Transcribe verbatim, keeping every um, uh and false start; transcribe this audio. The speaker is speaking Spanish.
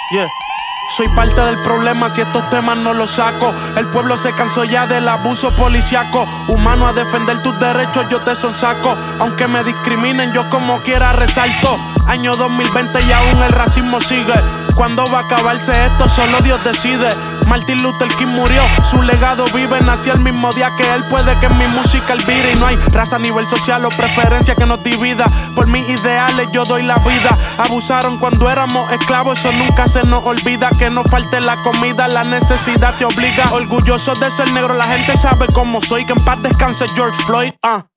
Yeah. Soy parte del problema si estos temas no los saco. El pueblo se cansó ya del abuso policiaco. Humano a defender tus derechos yo te sonsaco. Aunque me discriminen yo como quiera resalto. Año dos mil veinte y aún el racismo sigue. ¿Cuándo va a acabarse esto? Solo Dios decide. Martin Luther King murió, su legado vive. Nací el mismo día que él, puede que en mi música él vire. Y no hay raza, nivel social o preferencia que nos divida. Por mis ideales yo doy la vida. Abusaron cuando éramos esclavos, eso nunca se nos olvida. Que no falte la comida, la necesidad te obliga. Orgulloso de ser negro, la gente sabe cómo soy. Que en paz descanse George Floyd. uh.